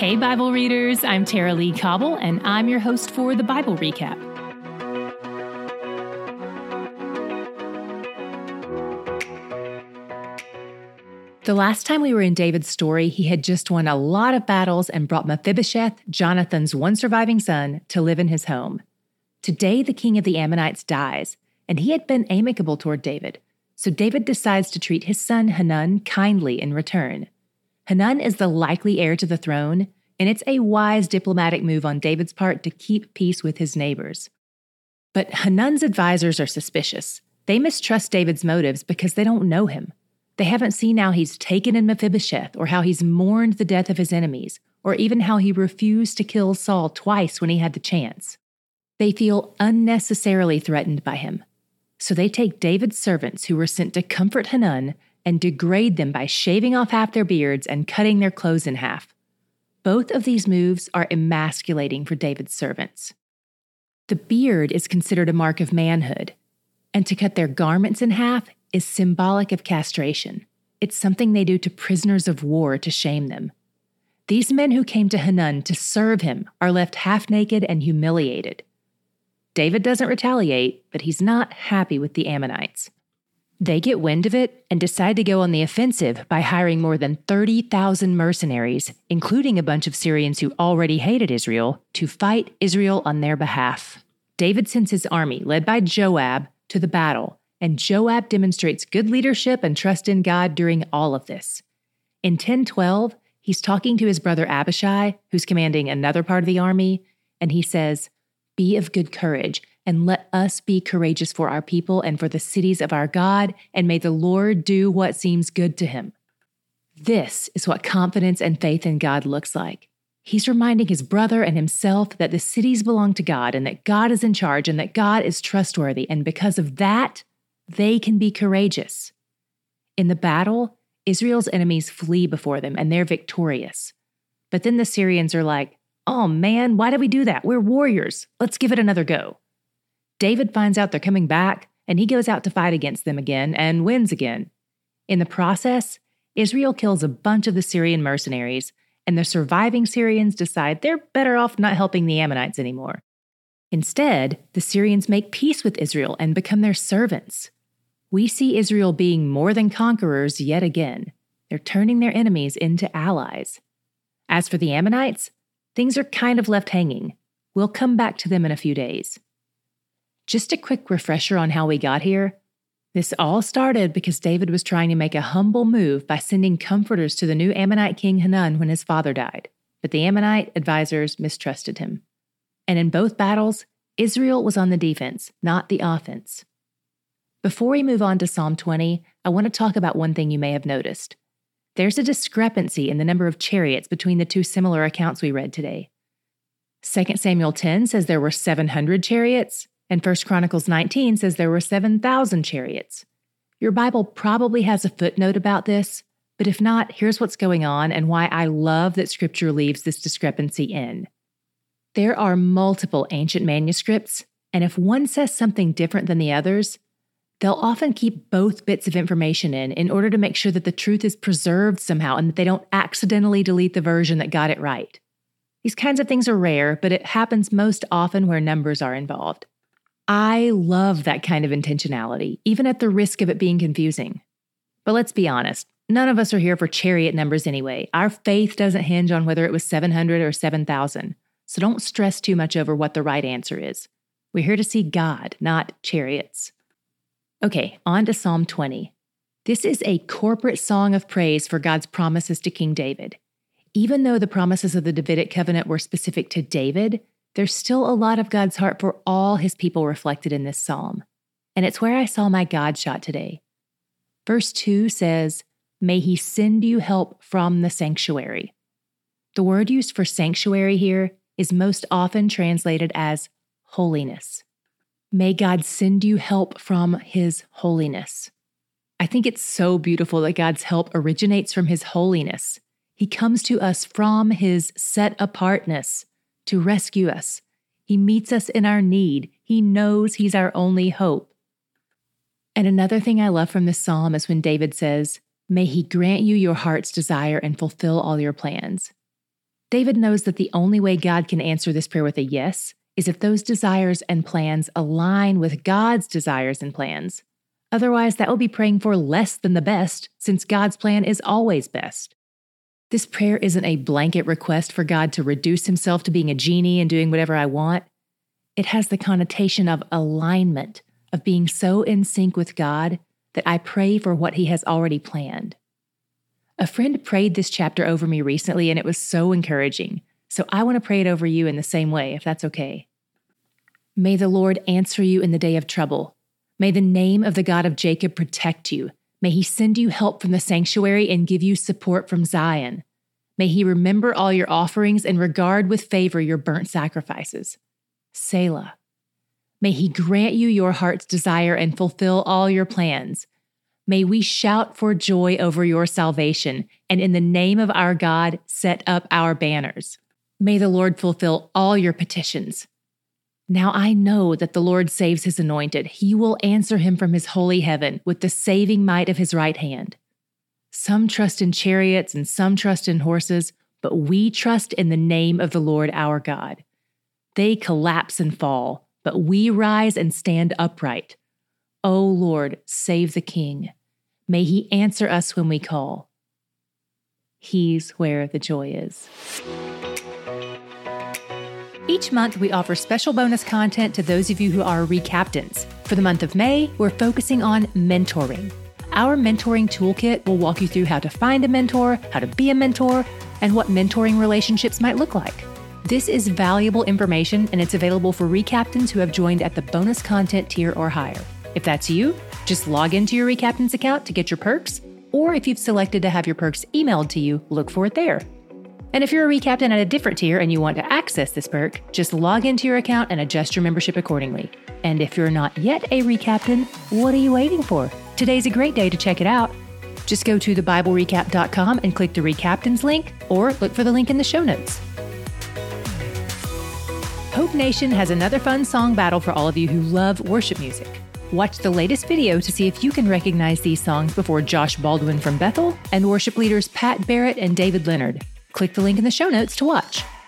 Hey, Bible readers, I'm Tara Lee Cobble, and I'm your host for the Bible Recap. The last time we were in David's story, he had just won a lot of battles and brought Mephibosheth, Jonathan's one surviving son, to live in his home. Today, the king of the Ammonites dies, and he had been amicable toward David, so David decides to treat his son Hanun kindly in return. Hanun is the likely heir to the throne, and it's a wise diplomatic move on David's part to keep peace with his neighbors. But Hanun's advisors are suspicious. They mistrust David's motives because they don't know him. They haven't seen how he's taken in Mephibosheth, or how he's mourned the death of his enemies, or even how he refused to kill Saul twice when he had the chance. They feel unnecessarily threatened by him. So they take David's servants who were sent to comfort Hanun and degrade them by shaving off half their beards and cutting their clothes in half. Both of these moves are emasculating for David's servants. The beard is considered a mark of manhood, and to cut their garments in half is symbolic of castration. It's something they do to prisoners of war to shame them. These men who came to Hanun to serve him are left half naked and humiliated. David doesn't retaliate, but he's not happy with the Ammonites. They get wind of it and decide to go on the offensive by hiring more than 30,000 mercenaries, including a bunch of Syrians who already hated Israel, to fight Israel on their behalf. David sends his army, led by Joab, to the battle, and Joab demonstrates good leadership and trust in God during all of this. In 10:12, he's talking to his brother Abishai, who's commanding another part of the army, and he says, "Be of good courage, and let us be courageous for our people and for the cities of our God, and may the Lord do what seems good to him." This is what confidence and faith in God looks like. He's reminding his brother and himself that the cities belong to God, and that God is in charge, and that God is trustworthy, and because of that, they can be courageous. In the battle, Israel's enemies flee before them, and they're victorious. But then the Syrians are like, "Oh man, why did we do that? We're warriors. Let's give it another go." David finds out they're coming back, and he goes out to fight against them again and wins again. In the process, Israel kills a bunch of the Syrian mercenaries, and the surviving Syrians decide they're better off not helping the Ammonites anymore. Instead, the Syrians make peace with Israel and become their servants. We see Israel being more than conquerors yet again. They're turning their enemies into allies. As for the Ammonites, things are kind of left hanging. We'll come back to them in a few days. Just a quick refresher on how we got here. This all started because David was trying to make a humble move by sending comforters to the new Ammonite king Hanun when his father died, but the Ammonite advisors mistrusted him. And in both battles, Israel was on the defense, not the offense. Before we move on to Psalm 20, I want to talk about one thing you may have noticed. There's a discrepancy in the number of chariots between the two similar accounts we read today. 2 Samuel 10 says there were 700 chariots, and 1 Chronicles 19 says there were 7,000 chariots. Your Bible probably has a footnote about this, but if not, here's what's going on and why I love that Scripture leaves this discrepancy in. There are multiple ancient manuscripts, and if one says something different than the others, they'll often keep both bits of information in order to make sure that the truth is preserved somehow and that they don't accidentally delete the version that got it right. These kinds of things are rare, but it happens most often where numbers are involved. I love that kind of intentionality, even at the risk of it being confusing. But let's be honest, none of us are here for chariot numbers anyway. Our faith doesn't hinge on whether it was 700 or 7,000. So don't stress too much over what the right answer is. We're here to see God, not chariots. Okay, on to Psalm 20. This is a corporate song of praise for God's promises to King David. Even though the promises of the Davidic covenant were specific to David, there's still a lot of God's heart for all his people reflected in this psalm. And it's where I saw my God shot today. Verse 2 says, "May he send you help from the sanctuary." The word used for sanctuary here is most often translated as holiness. May God send you help from his holiness. I think it's so beautiful that God's help originates from his holiness. He comes to us from his set-apartness to rescue us. He meets us in our need. He knows he's our only hope. And another thing I love from this psalm is when David says, "May he grant you your heart's desire and fulfill all your plans." David knows that the only way God can answer this prayer with a yes is if those desires and plans align with God's desires and plans. Otherwise, that will be praying for less than the best, since God's plan is always best. This prayer isn't a blanket request for God to reduce himself to being a genie and doing whatever I want. It has the connotation of alignment, of being so in sync with God that I pray for what he has already planned. A friend prayed this chapter over me recently, and it was so encouraging. So I want to pray it over you in the same way, if that's okay. May the Lord answer you in the day of trouble. May the name of the God of Jacob protect you. May he send you help from the sanctuary and give you support from Zion. May he remember all your offerings and regard with favor your burnt sacrifices. Selah. May he grant you your heart's desire and fulfill all your plans. May we shout for joy over your salvation, and in the name of our God, set up our banners. May the Lord fulfill all your petitions. Now I know that the Lord saves his anointed. He will answer him from his holy heaven with the saving might of his right hand. Some trust in chariots and some trust in horses, but we trust in the name of the Lord our God. They collapse and fall, but we rise and stand upright. O Lord, save the King. May he answer us when we call. He's where the joy is. Each month, we offer special bonus content to those of you who are recaptains. For the month of May, we're focusing on mentoring. Our mentoring toolkit will walk you through how to find a mentor, how to be a mentor, and what mentoring relationships might look like. This is valuable information, and it's available for recaptains who have joined at the bonus content tier or higher. If that's you, just log into your recaptains account to get your perks, or if you've selected to have your perks emailed to you, look for it there. And if you're a recaptain at a different tier and you want to access this perk, just log into your account and adjust your membership accordingly. And if you're not yet a recaptain, what are you waiting for? Today's a great day to check it out. Just go to thebiblerecap.com and click the recaptains link, or look for the link in the show notes. Hope Nation has another fun song battle for all of you who love worship music. Watch the latest video to see if you can recognize these songs before Josh Baldwin from Bethel and worship leaders Pat Barrett and David Leonard. Click the link in the show notes to watch.